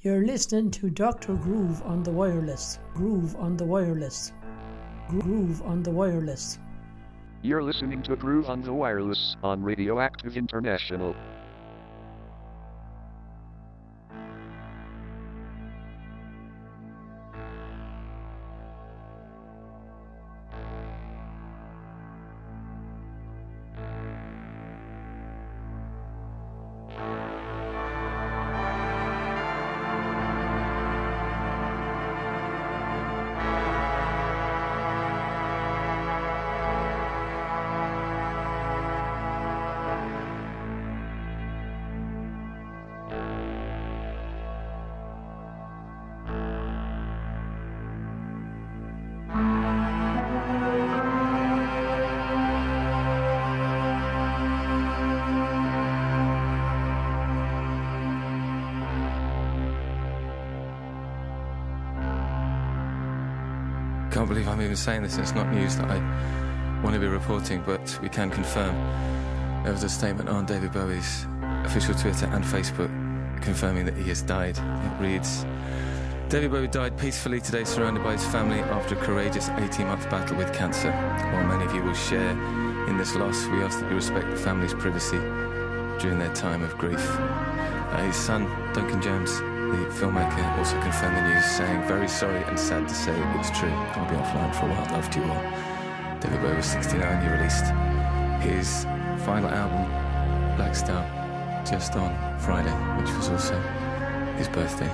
You're listening to Dr. Groove on the Wireless. Groove on the Wireless. Groove on the Wireless. You're listening to Groove on the Wireless on Radioactive International. Can't believe I'm even saying this, and it's not news that I want to be reporting, but we can confirm there was a statement on David Bowie's official Twitter and Facebook confirming that he has died. It reads, David Bowie died peacefully today, surrounded by his family after a courageous 18-month battle with cancer. While many of you will share in this loss, we ask that you respect the family's privacy during their time of grief. His son, Duncan Jones, the filmmaker, also confirmed the news, saying, very sorry and sad to say it's true. I'll be offline for a while. Love to you all. David Bowie was 69. He released his final album, Black Star, just on Friday, which was also his birthday.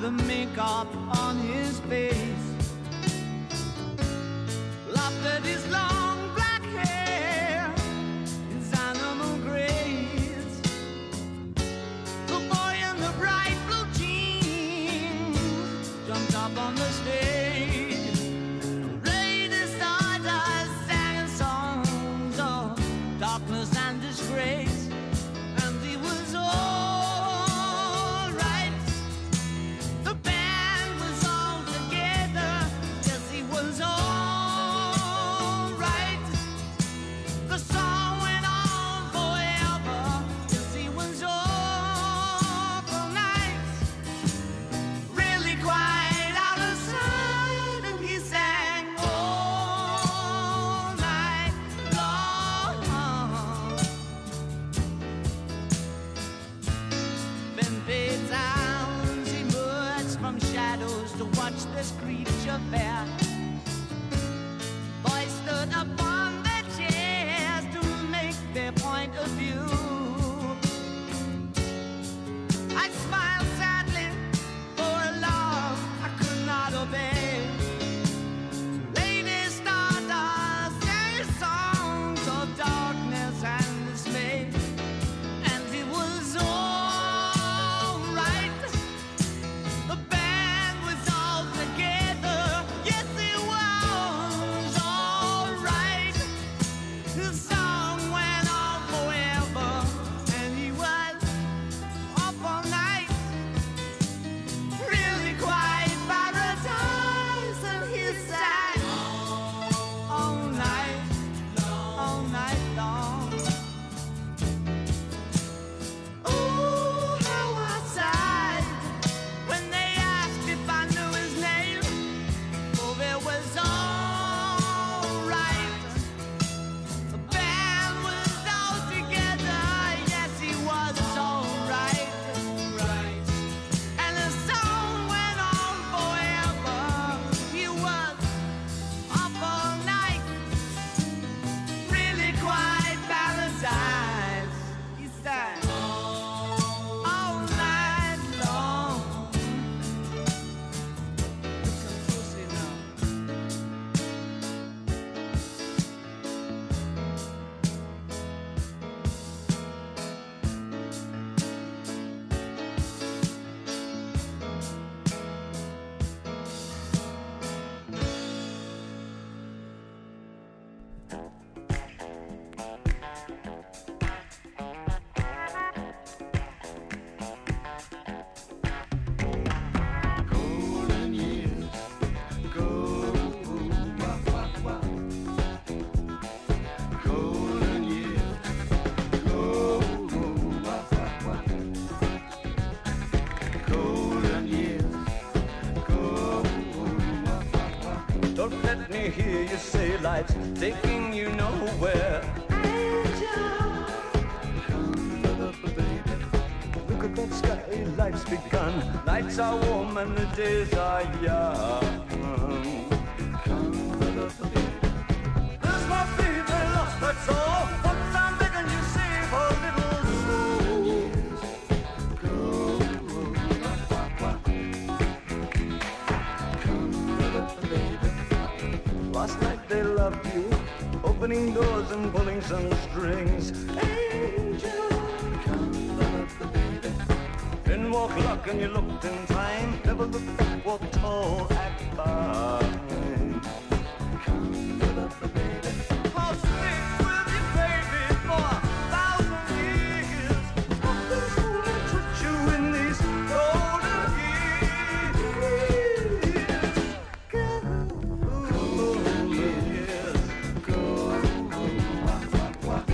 the makeup on his face, laughed at his long black hair, his animal grace. The boy in the bright blue jeans jumped up on the stage. Lady Stardust sang songs of darkness and disgrace, and he was all right. The band was all together, yes, he was all right. The song went on forever, yes, he was awful nice, really quite out of sight, and he sang all night long. Then fades sounds emerged from shadows to watch this creature fair. Boys stood upon their chairs to make their point of view. I smiled sadly for a love I could not obey. Lady Stardust sang songs of darkness and dismay, and he was all right. The band was all together, yes, it was all right. The song went on forever, and he was up all night, really quite paradise, and he sang all night long. Oh, how I sighed when they asked if I knew his name. Oh, it was all right. The band was all together, yes, he was all right. And the song went on forever. He was up all night, really quite paradise. He sang all night long. Listen closely now. Golden years go, wah, wah, wah. Golden years go, wah, wah, wah. Golden years go, wah, wah, wah. Don't let me hear you say life's taking you nowhere. Come up, baby. Look at that sky, life's begun. Nights are warm and the days are young. Come up, baby. There's my baby lost, that's all. Once I'm begging you, save a little soul. Go, wah, wah, wah. Come up, baby. Last night they loved you, opening doors and pulling some strings. Angel, Come up, baby. didn't walk luck and you looked in time. Never looked back, walk tall, act fine. Come up, baby. I'll stick with you, baby, for 1,000 years. Nothing's gonna touch you in these golden years. Golden years. Go, wah, wah, wah.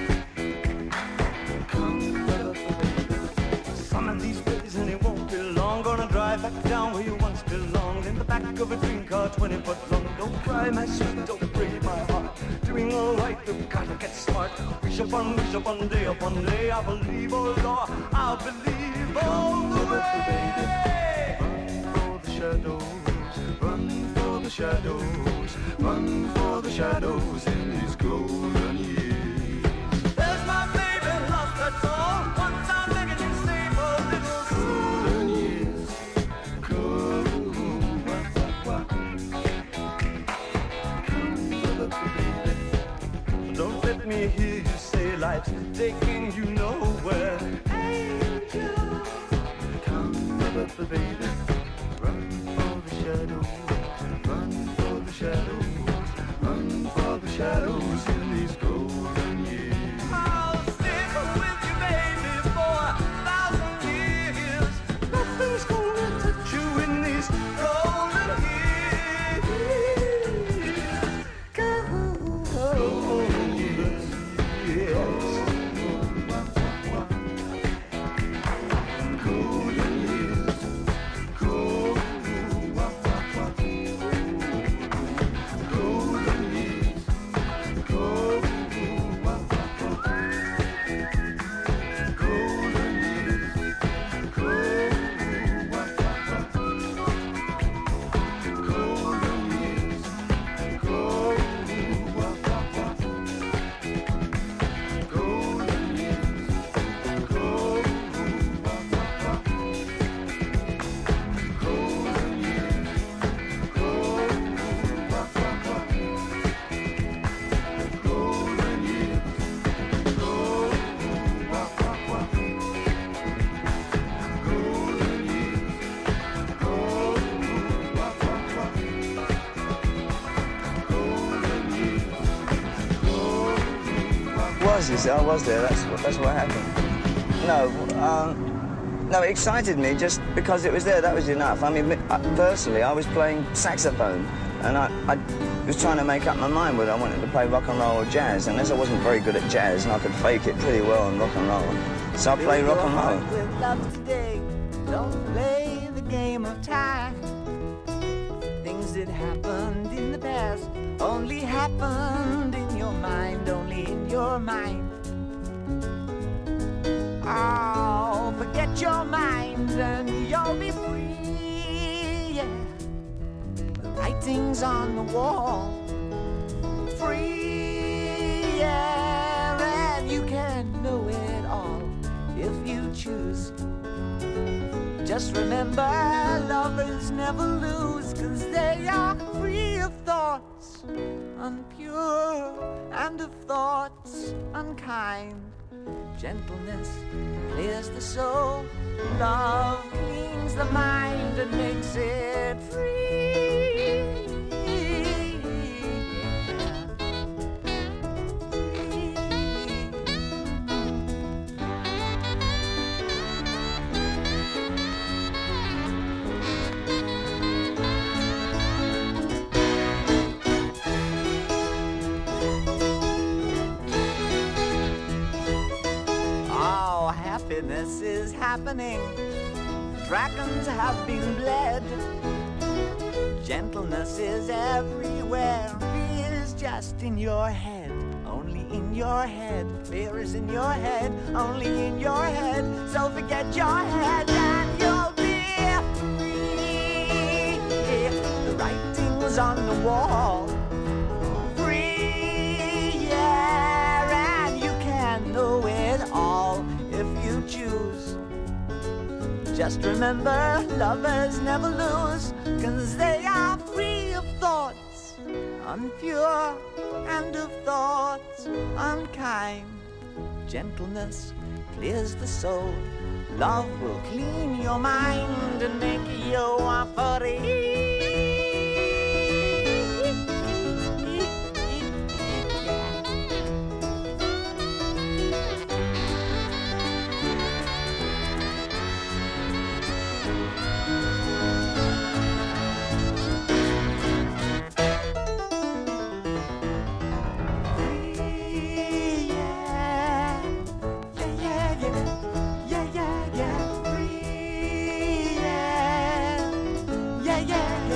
Come up, baby. Some of these days and it won't be long. Gonna drive back down where you once belonged, in the back of a dream car 20 foot long. Don't cry, my sweet, don't break my heart. Doing all right, you've gotta get smart. Wish upon day, I believe, oh Lord, I'll believe all the way. Run for the shadows, run for the shadows, run for the shadows in these golden years. There's my baby lost, that's all. Once I'm begging you, save a little soul. Golden years, taking you nowhere. Angel, Come up, baby, run for the shadows, run for the shadows, run for the shadows in these golden years. I'll stick with you, baby, for 1,000 years. Nothing's gonna touch you in these golden years. Golden years, yes. Golden years, golden years, I was there. That's what happened. No, it excited me just because it was there. That was enough. I mean, personally, I was playing saxophone, and I was trying to make up my mind whether I wanted to play rock and roll or jazz. And as I wasn't very good at jazz, and I could fake it pretty well on rock and roll, so I played rock and roll. With love today, don't play the game of time. Things that happened in the past only happened in your mind, only in your mind. Oh, forget your mind and you'll be free, yeah. The writing's on the wall, free, yeah. And you can know it all if you choose. Just remember, lovers never lose, 'cause they are free of thoughts unpure and of thoughts unkind. Gentleness clears the soul, love cleans the mind and makes it free. Happiness is happening, dragons have been bled. Gentleness is everywhere, fear is just in your head, only in your head. Fear is in your head, only in your head. So forget your head and you'll be free. The writing's on the wall, free, yeah. And you can know it all if you choose. Just remember, lovers never lose, 'cause they are free of thoughts unpure and of thoughts unkind. Gentleness clears the soul, love will clean your mind and make you free. Yeah.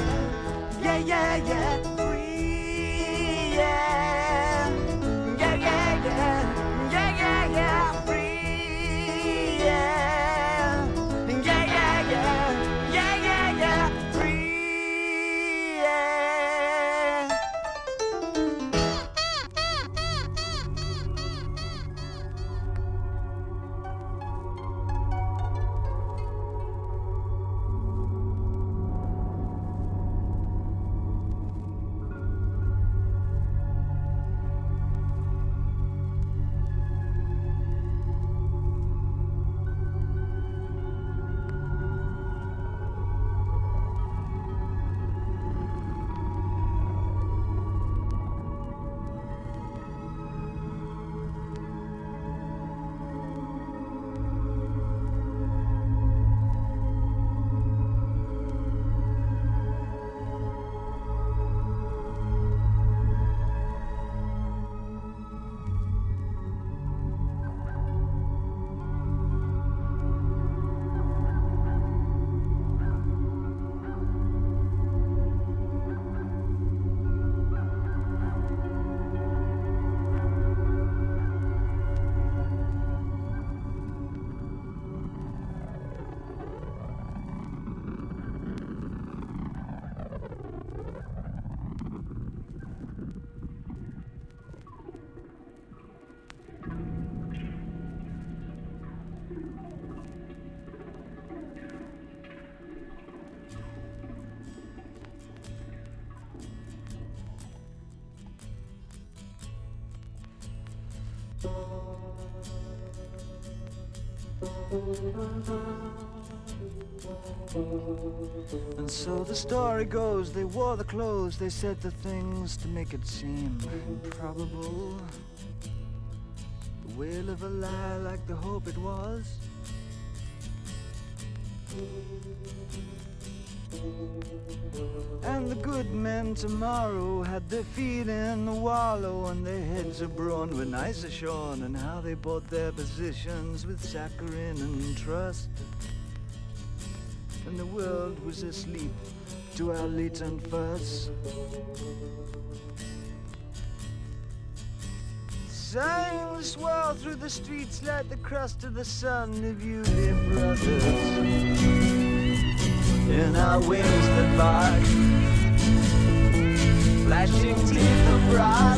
And so the story goes, they wore the clothes, they said the things to make it seem improbable. The wail of a lie like the hope it was. And the good men tomorrow had their feet in the wallow and their heads abroad when ice shone, and how they bought their positions with saccharine and trust. And the world was asleep to our latent fuss. Signs swirl through the streets like the crust of the sun of you, dear brothers. In our wings that bark, flashing teeth of brass,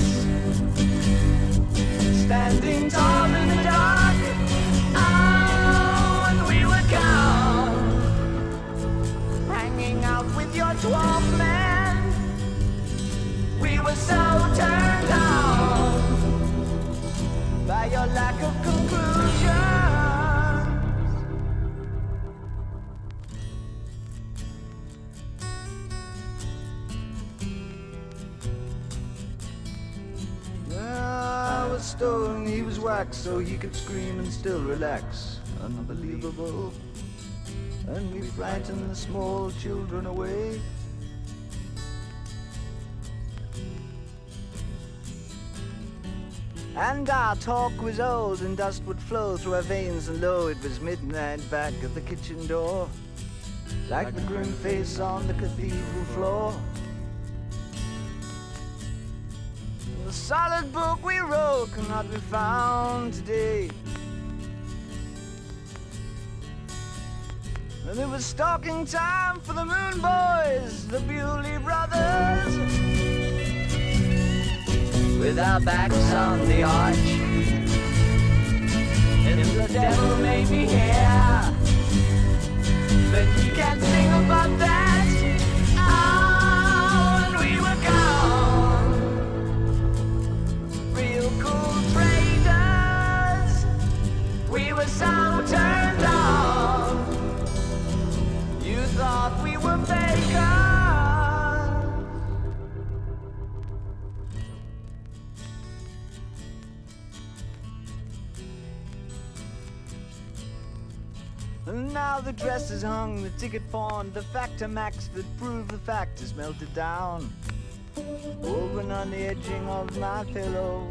standing tall in the dark. Oh, and we were gone, hanging out with your 12 men. We were so turned on by your lack of conclusion. I was stone, he was wax, so he could scream and still relax. Unbelievable. And we frightened the small children away. And our talk was old, and dust would flow through our veins, and lo, it was midnight back at the kitchen door, like the grim face on the cathedral floor. The solid book we wrote cannot be found today. And it was stalking time for the Moon Boys, the Bewley Brothers, with our backs on the arch. And if the devil may be here, then he can sing about that. Oh, and we were gone, real cool traders. We were so turned on, you thought we were fakers. And now the dress is hung, the ticket pawned, the Factomax that proved the fact is melted down, woven on the edging of my pillow.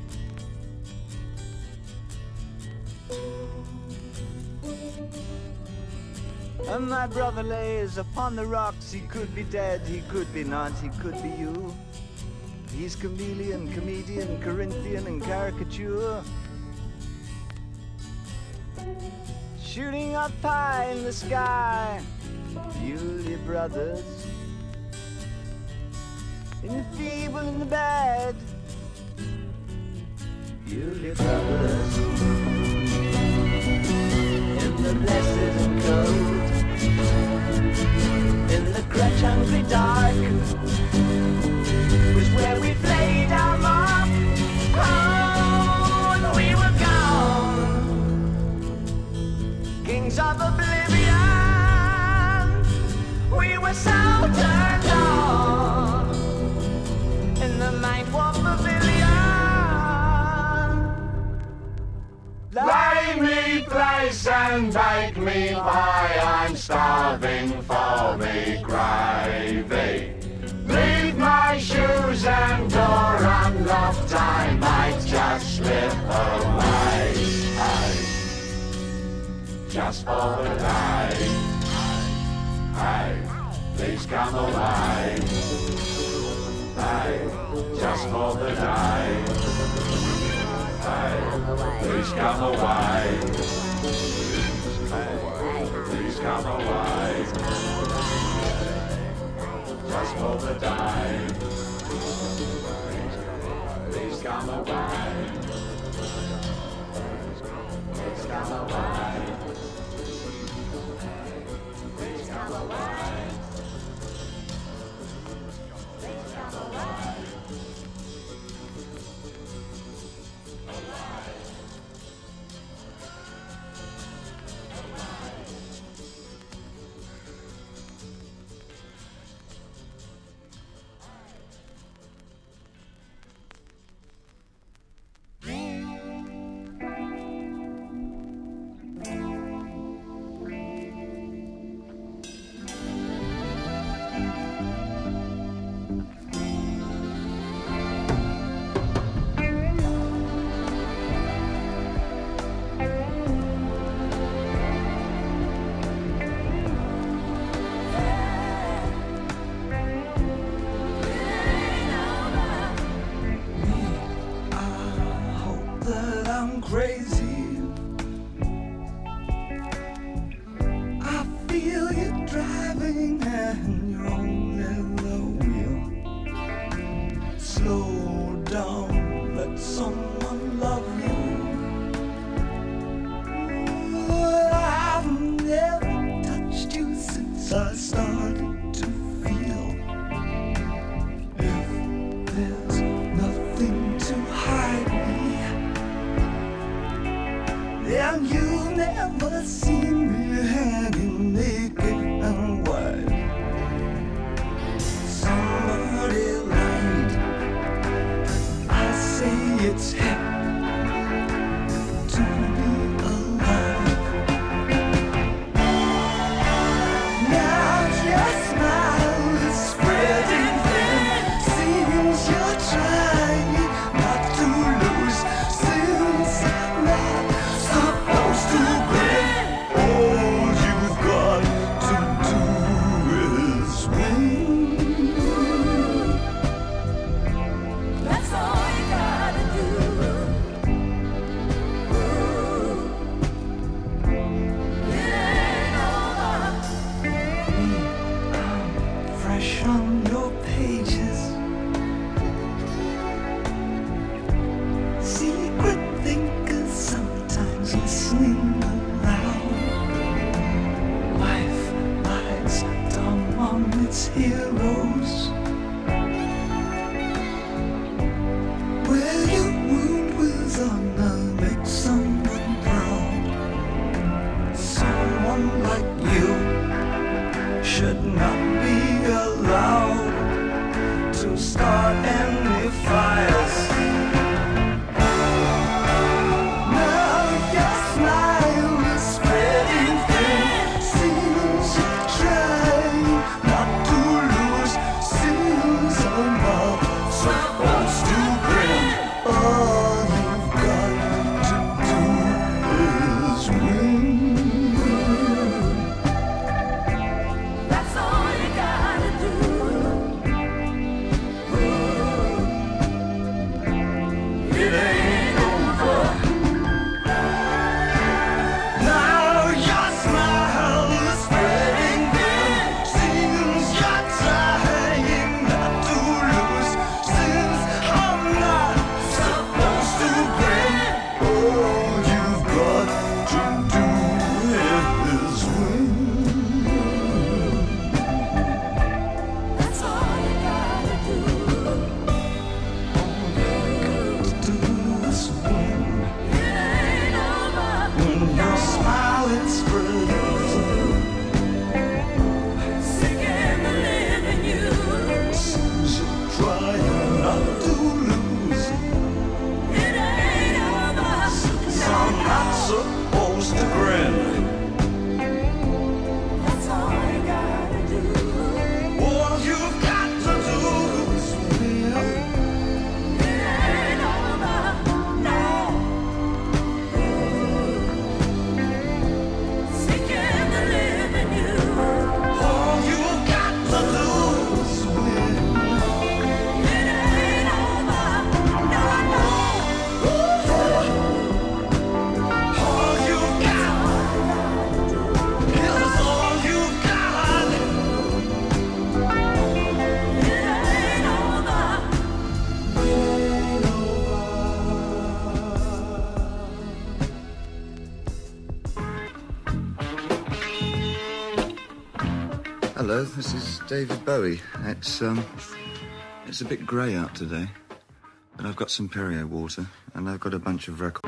And my brother lays upon the rocks. He could be dead, he could be not, he could be you. He's chameleon, comedian, Corinthian, and caricature, shooting up high in the sky. Bewley Brothers, in the feeble and the bad. Bewley Brothers, in the blessed and cold, in the crutch-hungry dark, was where we played our mark. Oh, and we were gone, kings of oblivion. We were so turned on in the Mind Warp Pavilion. Lay me place and bake me pie, I'm starving for me gravy. Leave my shoes and door unlocked, I might just slip away. Hey, just for the day. Hey, please come away. Hey, just for the day. Hey, please come away. Hey, please come away. Just for the day. Please come away. Please come away. Please come away. Please come away. driving and you're holding the wheel. Slow down, let someone love you. I've never touched you since I started to feel. If there's nothing to hide me, then you've never seen me hanging naked and wide. Somebody lied. I say it's hip to be alive. Now your smile is spreading thin. Seems you're trying not to lose. Since I'm not supposed to grin, all you've got to do is win. That's all you gotta do. It ain't over. I'm fresh on your pages. Secret thinkers sometimes listening aloud. Life lies dumb on its heroes. Where you wound with honor makes someone proud. Someone like you should not be allowed to start any fires. Now your smile is spreading thin. Seems you're trying not to lose. Seems I'm not supposed to grin. All you've got to do is win. That's all you gotta do. It ain't over. Now your smile is spreading thin. Seems you're trying not to lose. Since I'm not supposed to grin, all you've got to do is win. That's all you gotta do. To do is win. It ain't over. When your smile is spreading thin, Sick and believing you. seems you're trying not to lose. It ain't over. I'm not supposed to grin. That's all you gotta do. All you've got to do is win. It ain't over. No. Sick and believing you. All you've got to do is win. It ain't over. No, no. All you've got is all you've got. It ain't over. Hello, this is David Bowie. It's a bit grey out today, but I've got some Perrier water and I've got a bunch of records.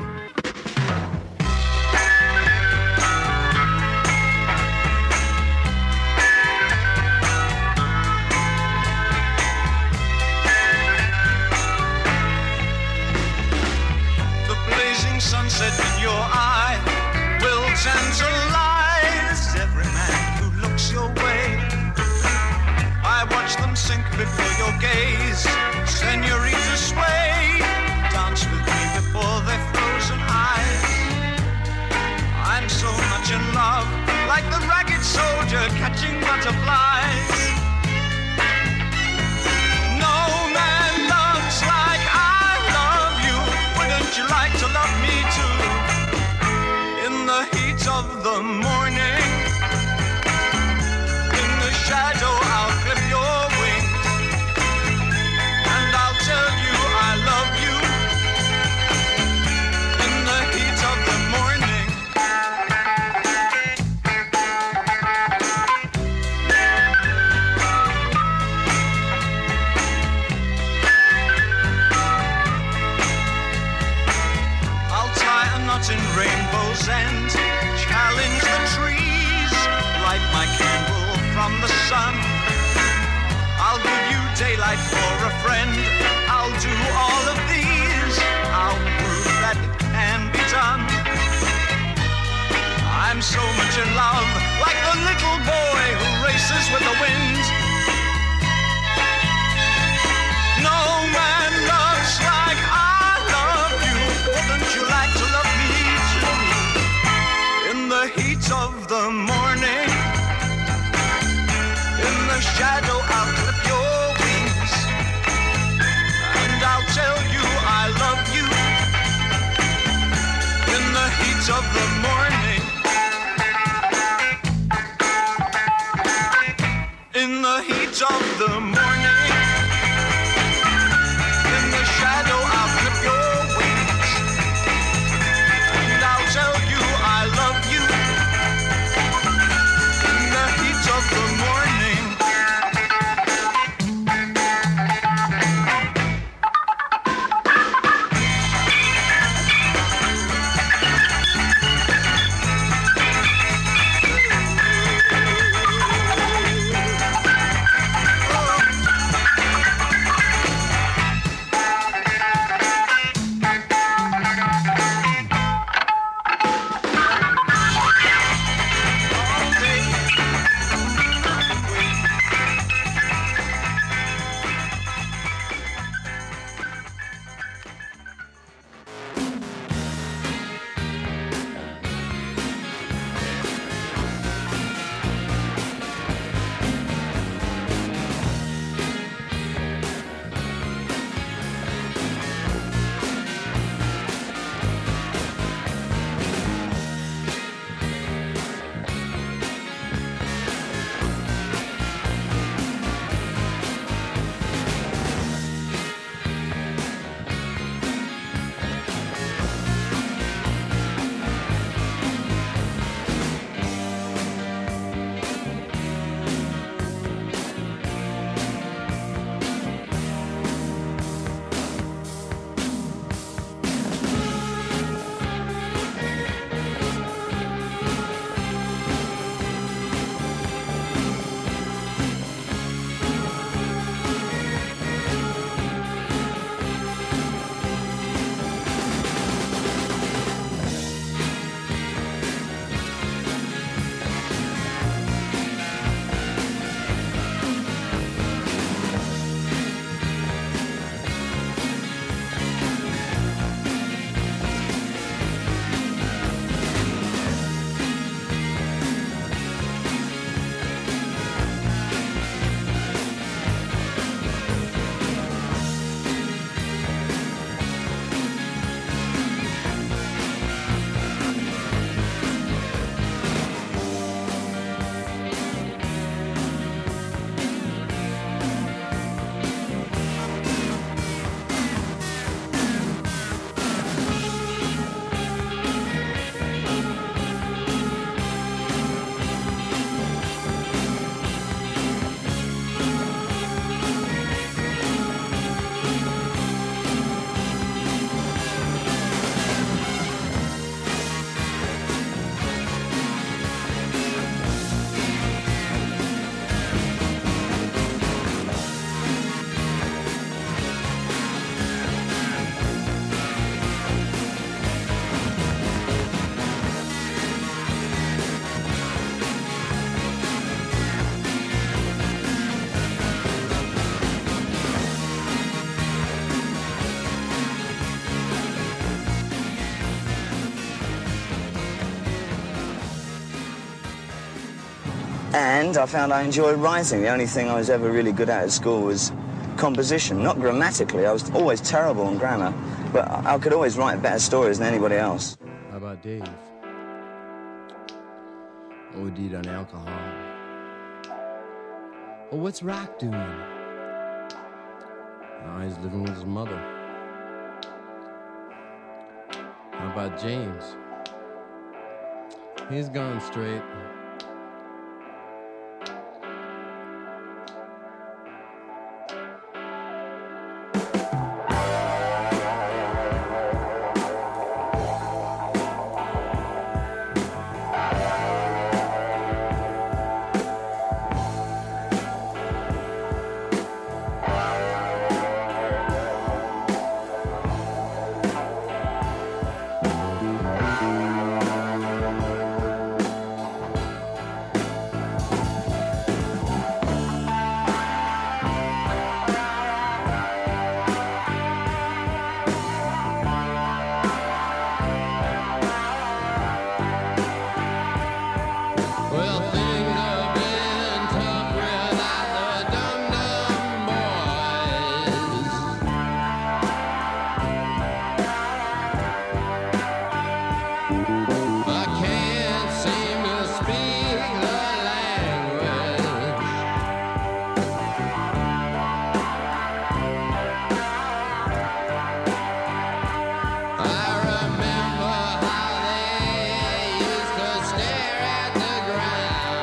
The blazing sunset in your eye will tantalize every man who looks your way. I watch them sink before your gaze. Senorita, sway, dance with me before their frozen eyes. I'm so much in love, like the ragged soldier catching butterflies. No man loves like I love you. Wouldn't you like to love me too? In the heat of the morning, in the friend, I'll do all of these. I'll prove that it can be done. I'm so much in love, like the little boy who races with the wind. No man loves like I love you. Wouldn't you like to love me too? In the heat of the morning, in the shadow I'll clip your wings, and I'll tell you I love you. In the heat of the morning, in the heat of the morning, in the shadow I'll clip your wings, and I'll tell you I love you. In the heat of the morning. And I found I enjoyed writing. The only thing I was ever really good at school was composition, not grammatically. I was always terrible in grammar, but I could always write better stories than anybody else. How about Dave? OD'd on alcohol. Well, what's Rock doing? Oh, he's living with his mother. How about James? He's gone straight. Well, things have been tough without the dum-dum boys. I can't seem to speak the language. I remember how they used to stare at the ground.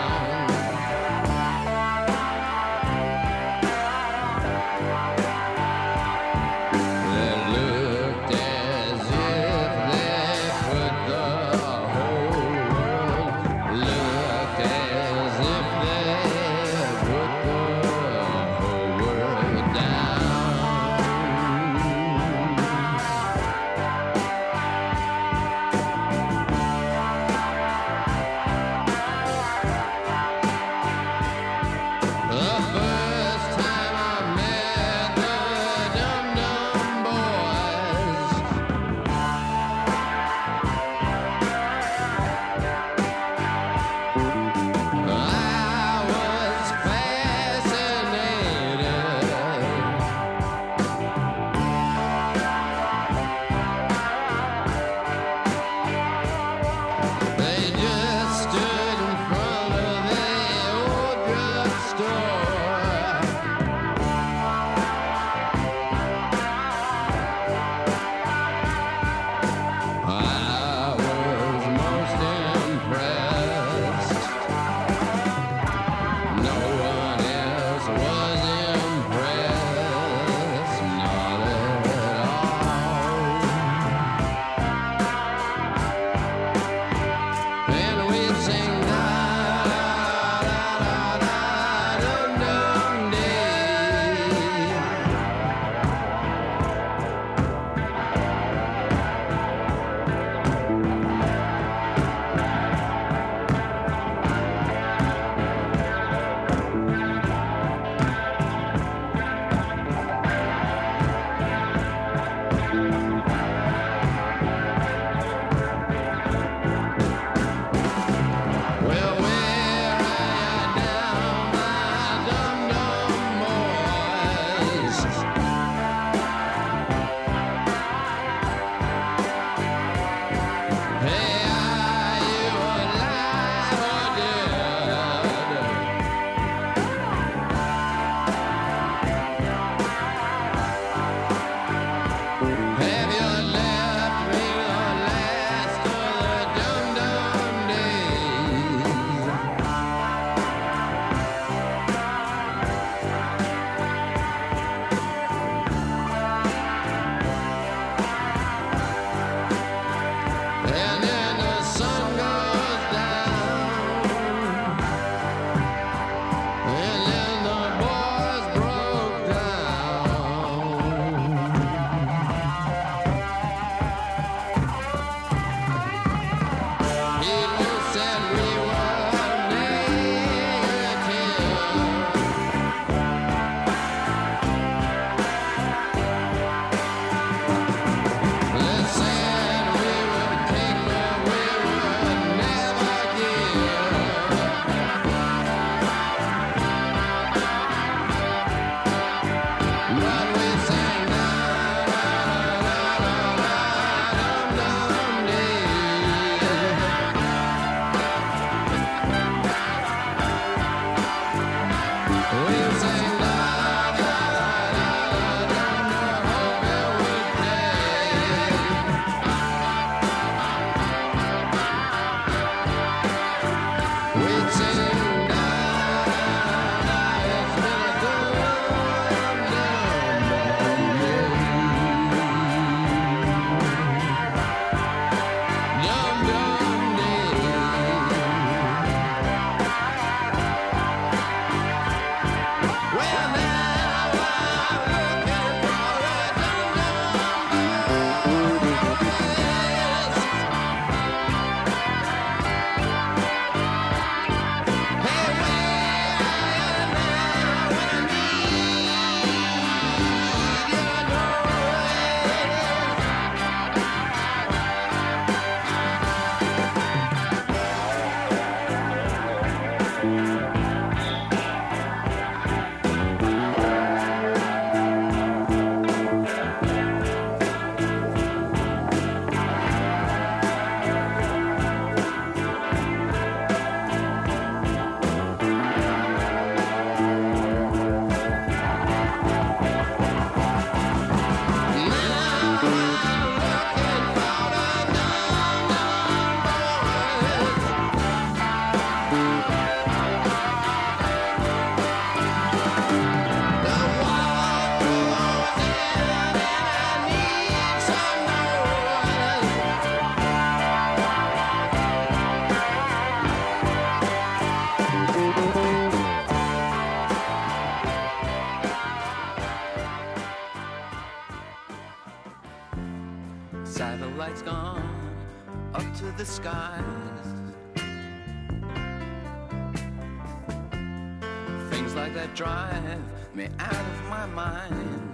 Things like that drive me out of my mind.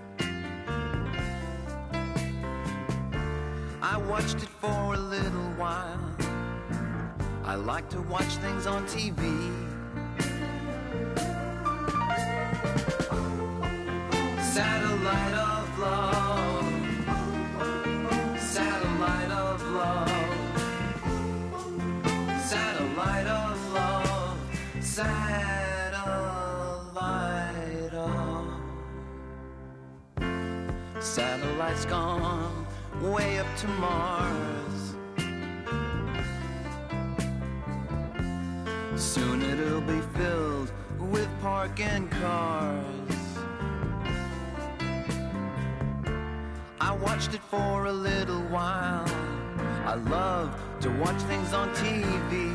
I watched it for a little while. I like to watch things on TV. Satellite of love. Satellite of love. Satellite of love. Satellite of. Satellite's gone way up to Mars. Soon it'll be filled with parking cars. I watched it for a little while. I love to watch things on TV.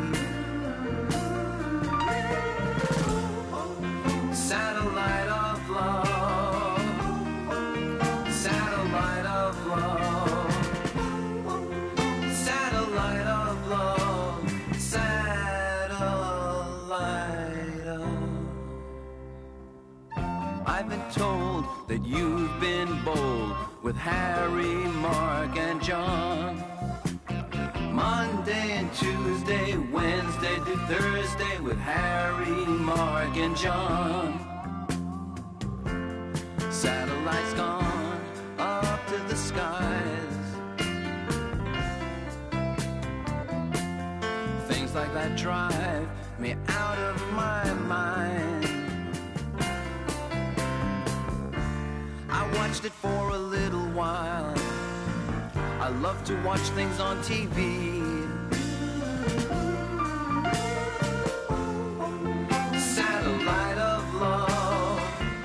Satellite of love. Satellite of love. Satellite of love. Satellite of. I've been told that you've been bold with Harry, Mark, and John. Monday and Tuesday, Wednesday to Thursday with Harry, Mark, and John. Satellite's gone up to the skies. Things like that drive me out of my mind. I watched it for a little while. I love to watch things on TV. Satellite of love.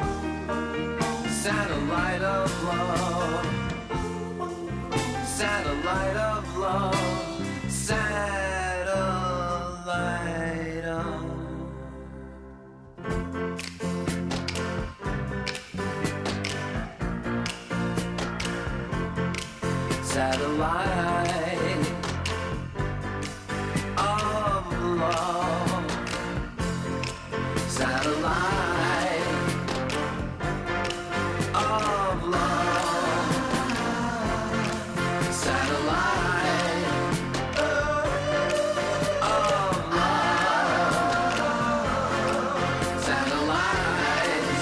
Satellite of love. Satellite of love. Satellite of. Satellite of love. Satellite of love. Satellite of love. Satellite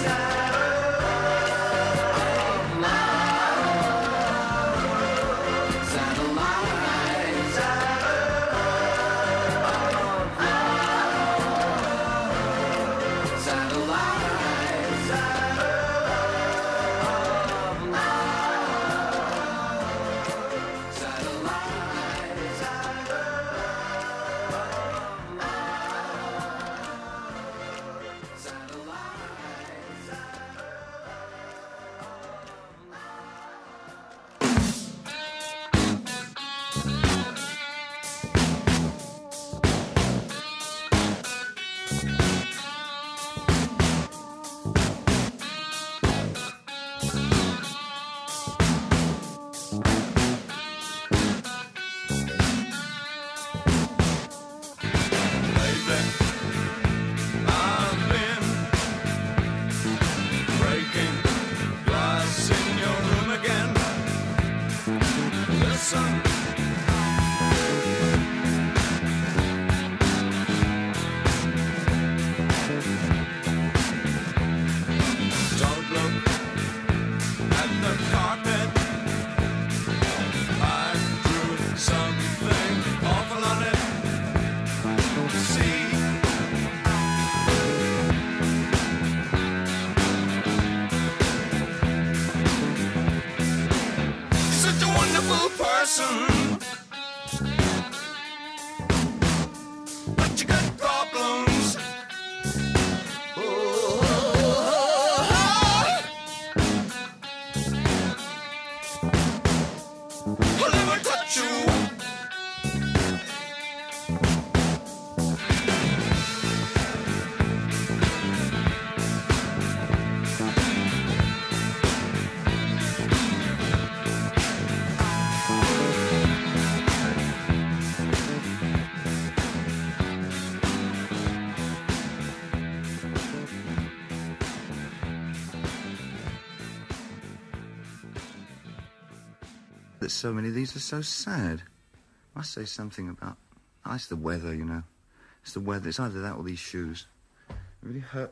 that so many of these are so sad. I say something about... Oh, it's the weather, you know. It's the weather. It's either that or these shoes. It really hurt.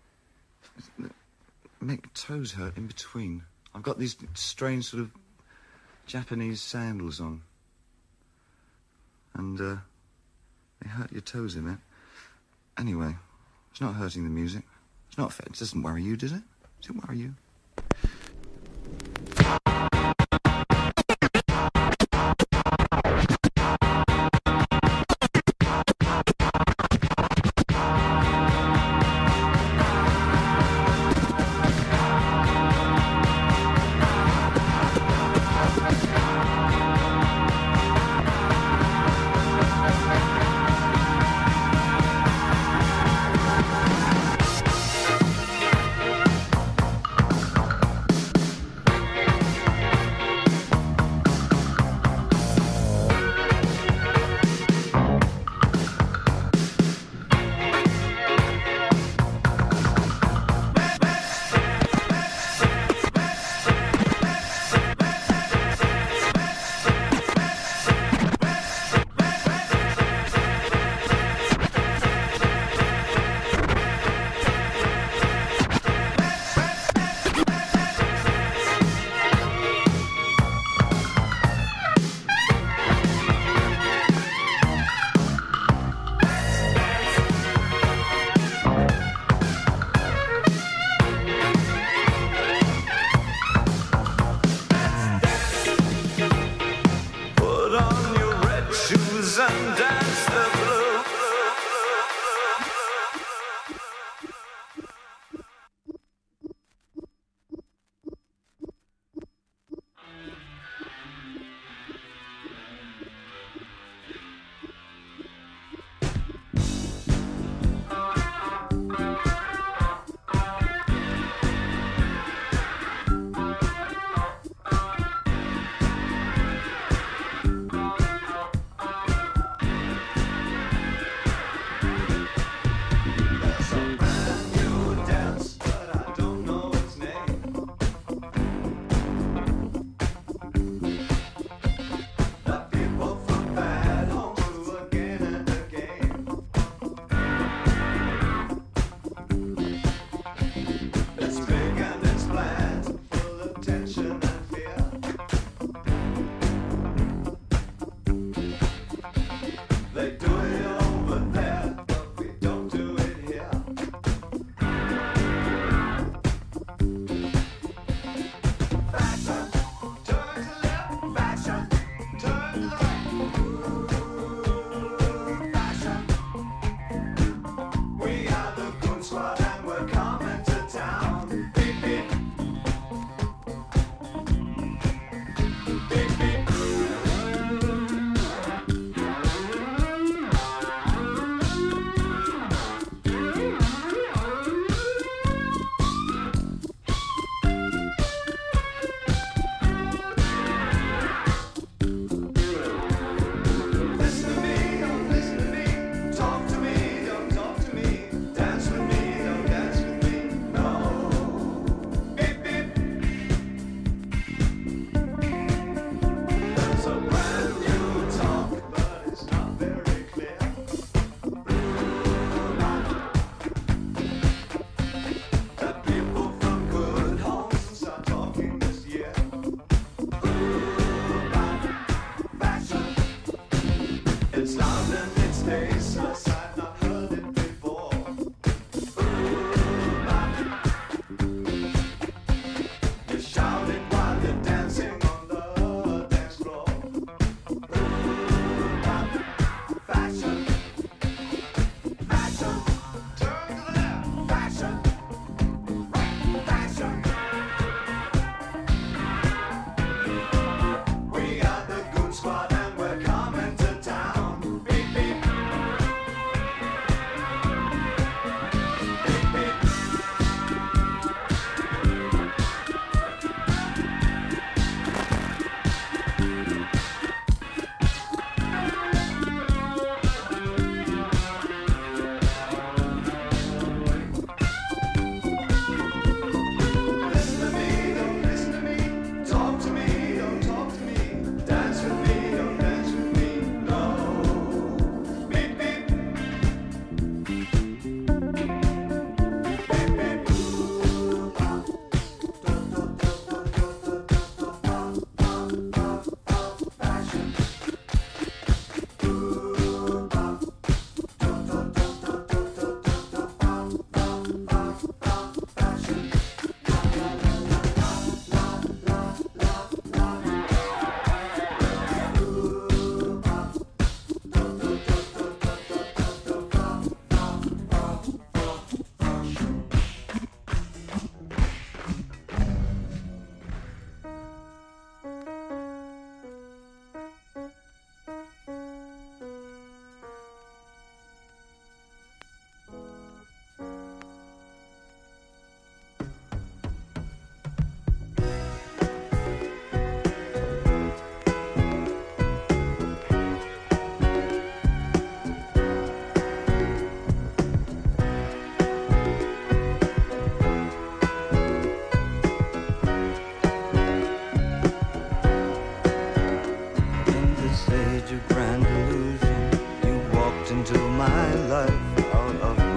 Make my toes hurt in between. I've got these strange sort of Japanese sandals on. And, they hurt your toes a bit. Anyway, it's not hurting the music. It's not... It doesn't worry you, does it? Does it worry you?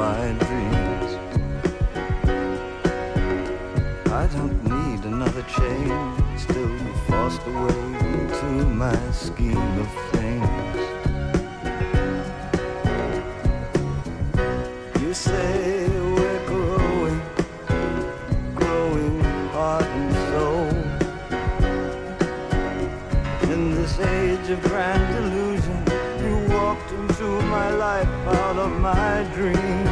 my dreams. I don't need another chain, still forced away into my scheme of things. You say we're growing heart and soul. In this age of grand illusion, you walked into my life out of my dream.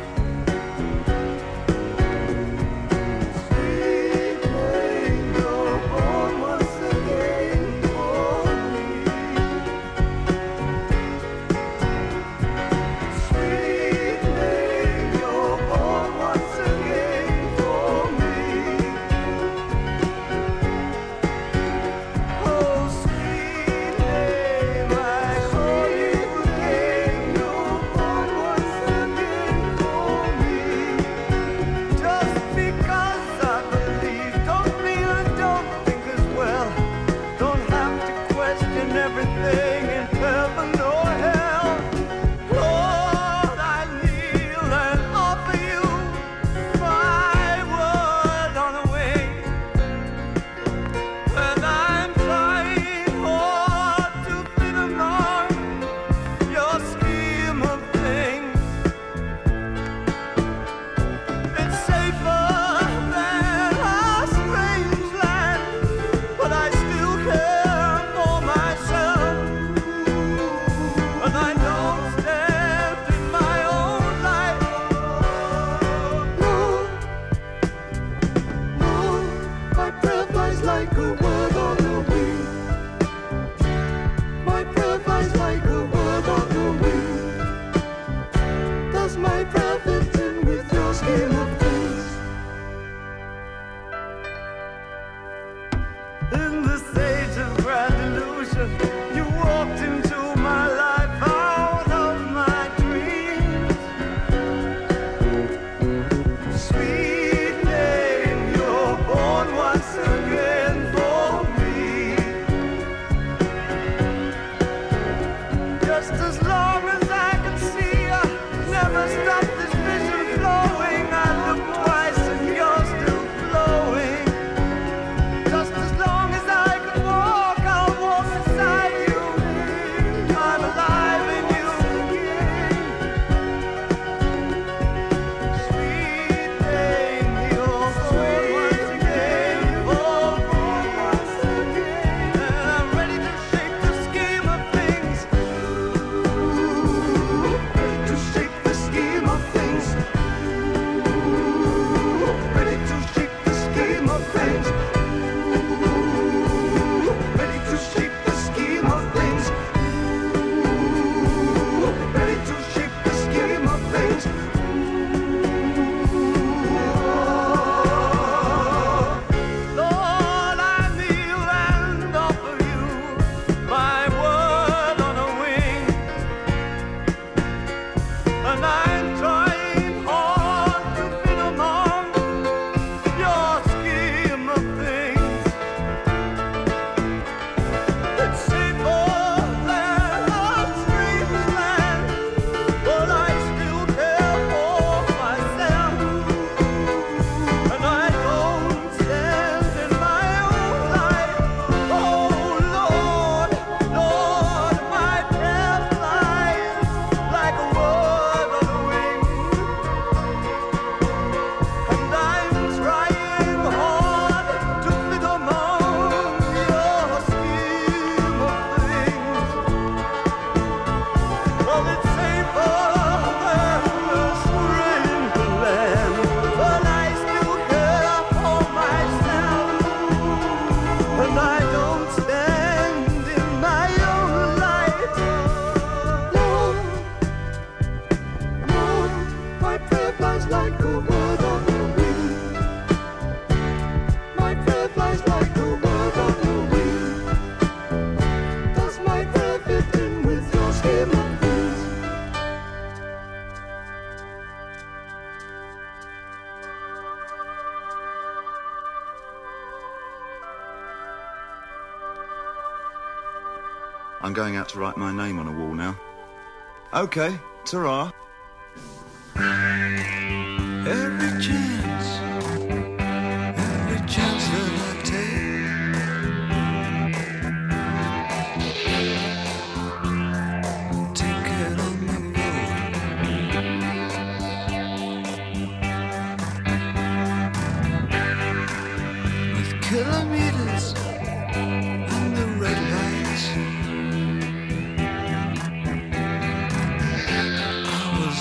I'm going out to write my name on a wall now. Okay, ta-ra.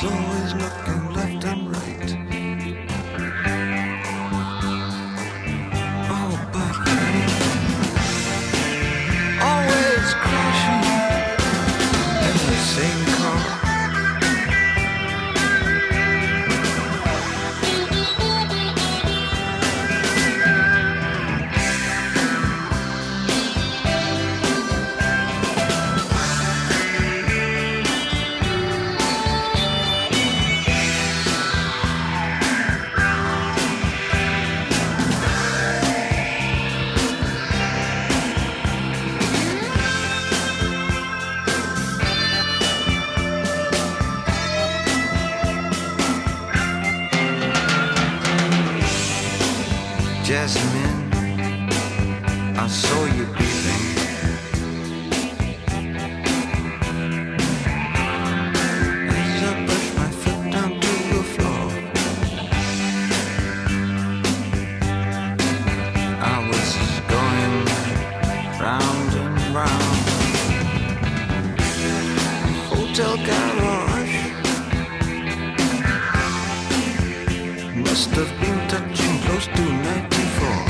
was always looking left and right. Oh, but always crashing in the same car. Jasmine, I saw you breathing. As I pushed my foot down to the floor, I was going round and round. Hotel garage must have been touching close to 94.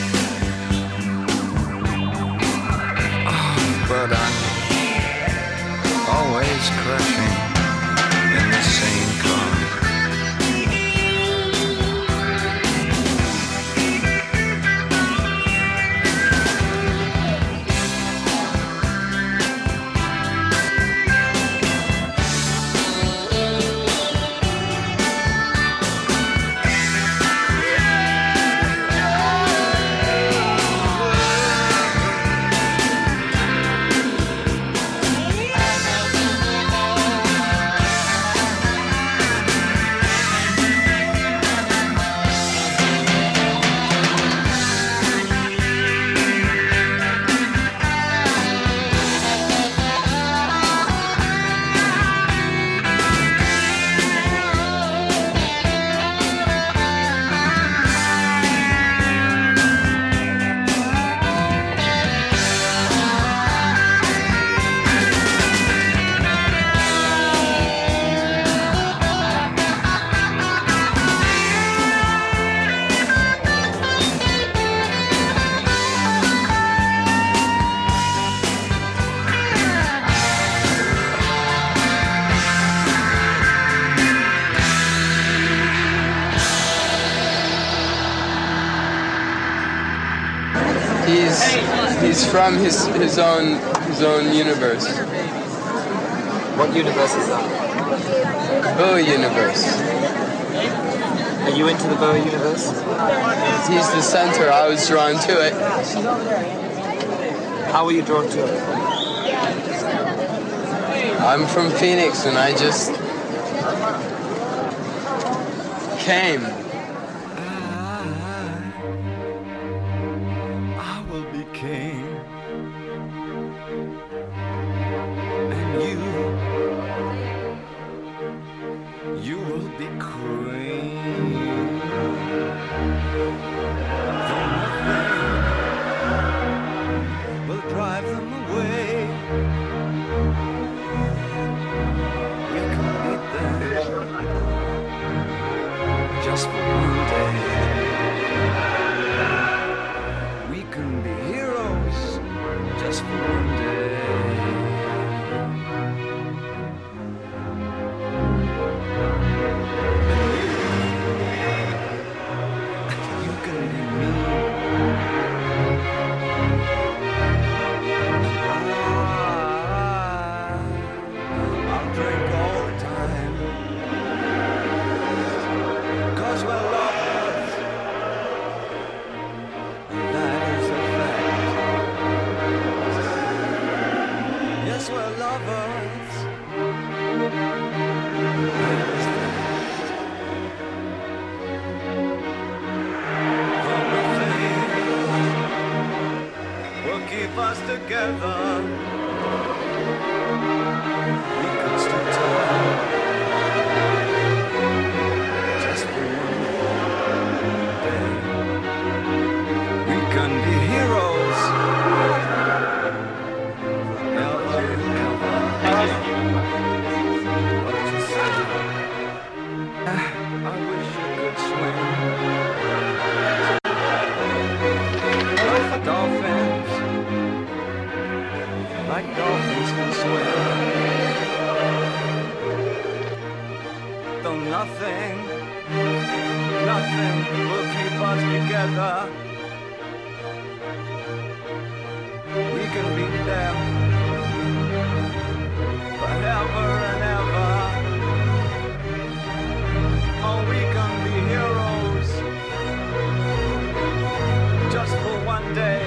But I'm always crashing in the same car. He's from his own universe. What universe is that? Bowie universe. Are you into the Bowie universe? He's the center. I was drawn to it. How were you drawn to it? I'm from Phoenix and I just came. Just for one day, we can be heroes. Just for one day. And you can be me. I'll drink all the time. 'Cause we're lovers. though nothing will keep us together. We can be there forever and ever. Oh, we can be heroes just for one day.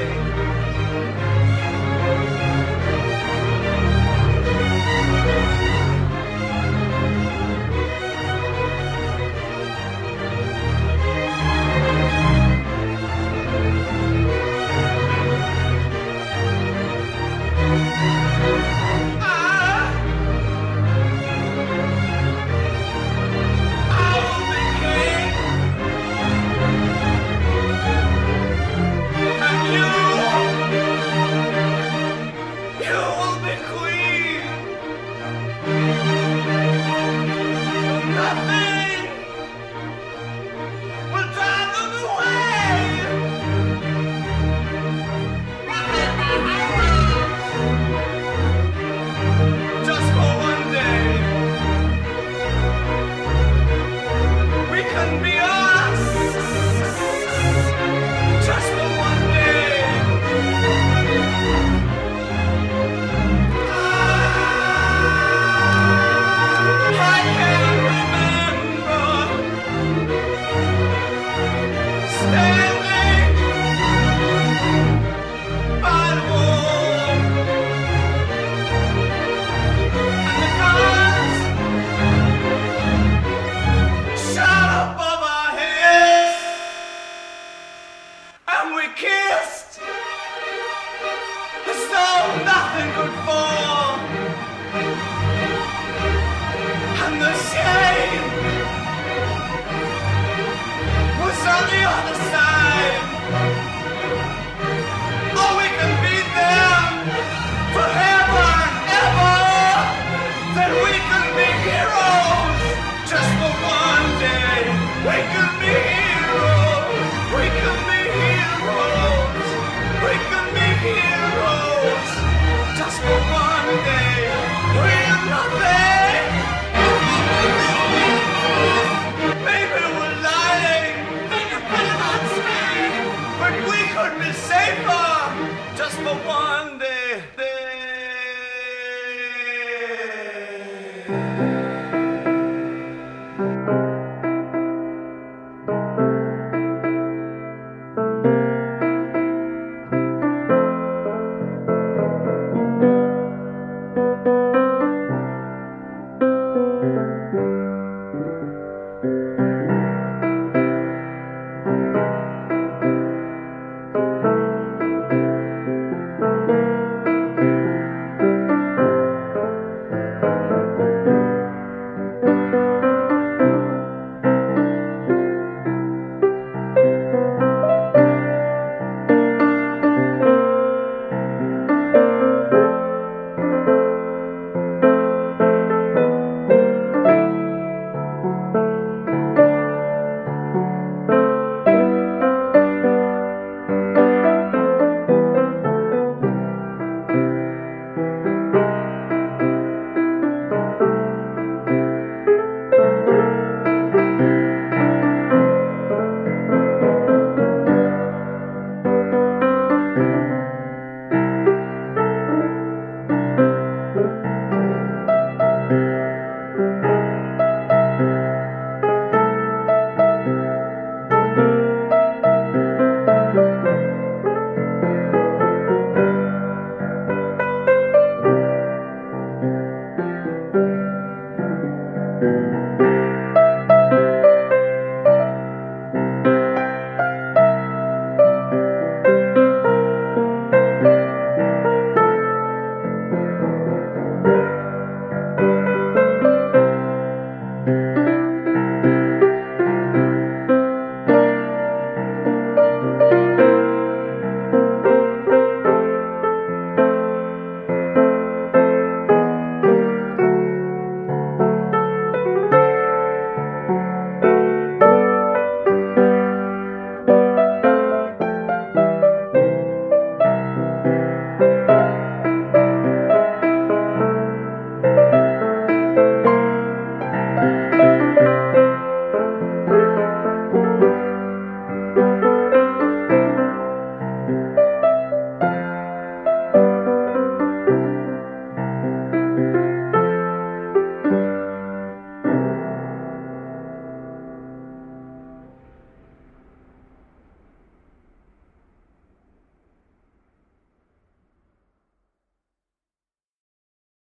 Nothing!